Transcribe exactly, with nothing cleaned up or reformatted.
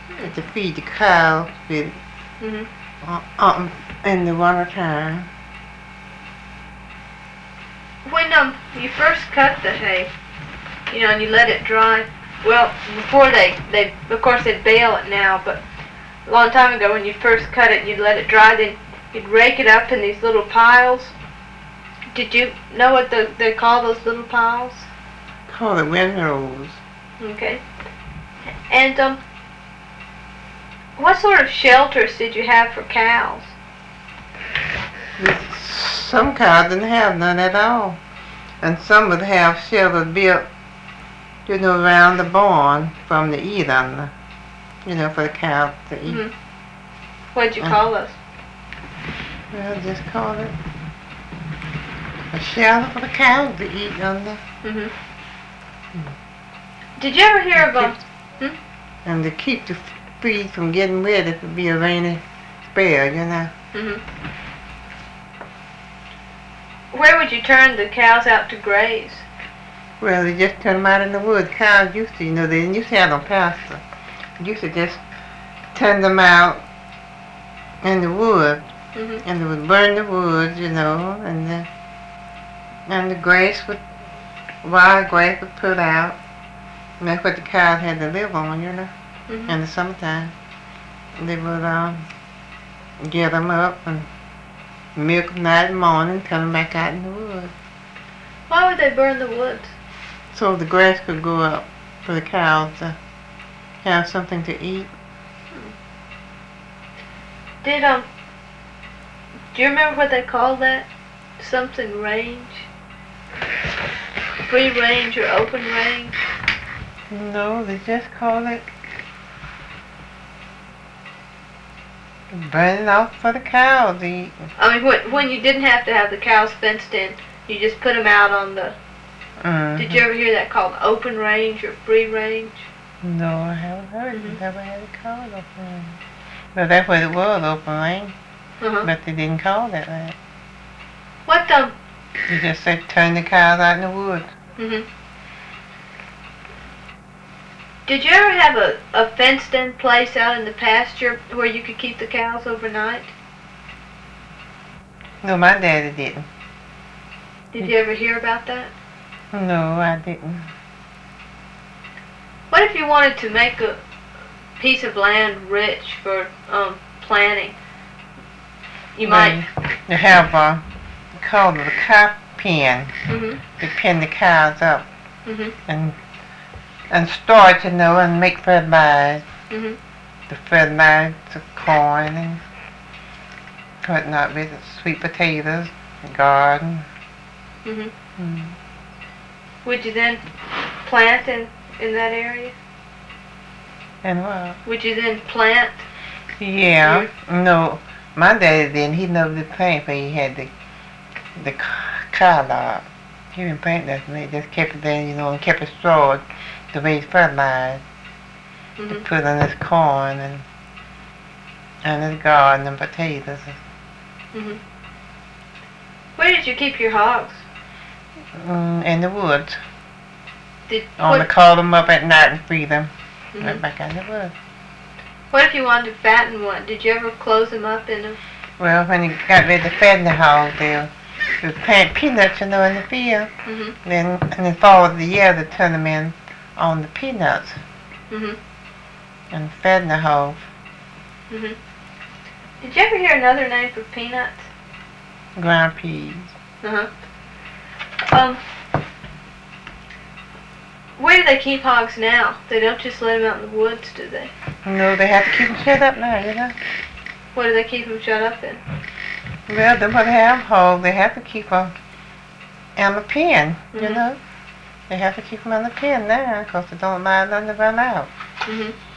to feed the cows with Mhm. uh, um, in the winter time. When um you first cut the hay, you know, and you let it dry. Well, before they they of course they bale it now, but a long time ago when you first cut it, you'd let it dry. Then you'd rake it up in these little piles. Did you know what the, they call those little piles? Call it windrows. Okay. And um, what sort of shelters did you have for cows? Some cows didn't have none at all, and some would have shelters built, you know, around the barn from the eat under, you know, for the cows to eat. Mm-hmm. What'd you call those? Well, just call it a shelter for the cows to eat under. Mm-hmm. Mm. Did you ever hear of them? Hmm? And to keep the feed from getting wet if it be a rainy spell, you know. Mm-hmm. Where would you turn the cows out to graze? Well, they just turn them out in the woods. Cows used to, you know, they didn't used to have no pasture. They used to just turn them out in the woods. Mm-hmm. And they would burn the woods, you know, and the, and the grass would, wild grass would put out. And that's what the cows had to live on, you know, mm-hmm. in the summertime. They would um, get them up and milk them night and morning, turn them back out in the woods. Why would they burn the woods? So the grass could go up for the cows to have something to eat. Hmm. Did, um, do you remember what they called that? Something range? Free range or open range? No, they just call it burning off for the cows to eat. I mean, when, when you didn't have to have the cows fenced in, you just put them out on the... Mm-hmm. Did you ever hear that called open range or free range? No, I haven't heard mm-hmm. it. Never had it called open range. But that's what it was, open range. Uh-huh. But they didn't call it that. What, um... You just said turn the cows out in the woods. Mm-hmm. Did you ever have a, a fenced-in place out in the pasture where you could keep the cows overnight? No, my daddy didn't. Did you ever hear about that? No, I didn't. What if you wanted to make a piece of land rich for um, planting? You well, might... You have uh, called it a cow pen. Mm-hmm. They pen the cows up. Mm-hmm. And and storage, you know, and make fertilizer. Mm-hmm. The fertilizer, the corn, and whatnot with it, sweet potatoes, garden. Mm-hmm. Mm. Would you then plant in, in that area? And what? Would you then plant? Yeah. Your... No, my daddy didn't. He never did plant, but he had the the cow lot. He didn't plant nothing. He just kept it there, you know, and kept it stored to raise fertilizer. Mm-hmm. To put on his corn and and his garden and potatoes. Mm-hmm. Where did you keep your hogs? Mm, in the woods. Did Only what, call them up at night and free them. mm-hmm. Right back in the woods. What if you wanted to fatten one? Did you ever close them up in a... Well, when you got ready to fatten the hogs, they would plant peanuts, you know, in the field. Mm-hmm. Then, and then fall of the year, they turn them in on the peanuts. Mm-hmm. And fatten the hogs. Mm-hmm. Did you ever hear another name for peanuts? Ground peas. Uh-huh. Um, where do they keep hogs now? They don't just let them out in the woods, do they? No, they have to keep them shut up now, you know. What do they keep them shut up in? Well, they would have hogs. They have to keep them in the pen, you mm-hmm. know. They have to keep them in the pen now because they don't allow them to run out. Mm-hmm.